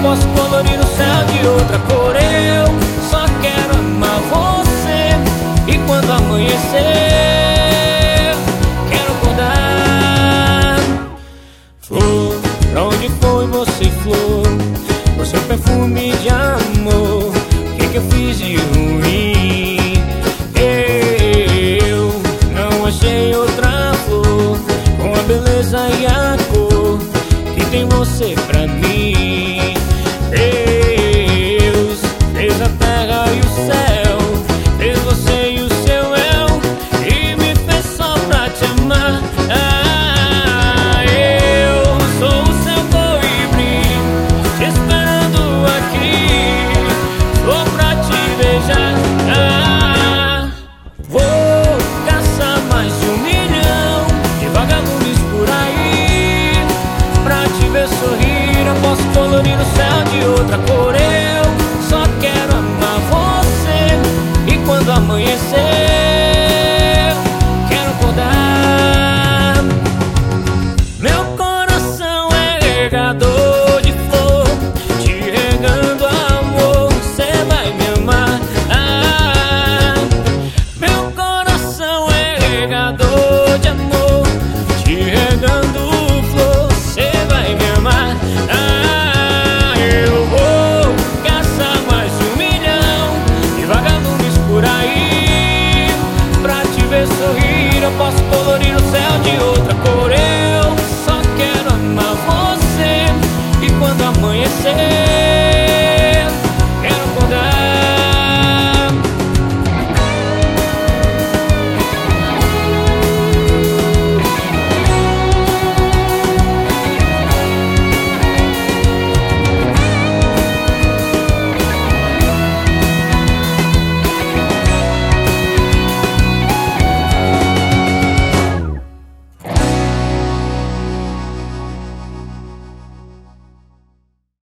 posso colorir o céu de outra cor. Eu só quero amar você. E quando amanhecer, quero acordar. Flor, pra onde foi você, flor? O seu perfume de amor, o que eu fiz de ruim? Eu não achei outra flor com a beleza e a cor que tem você pra mim.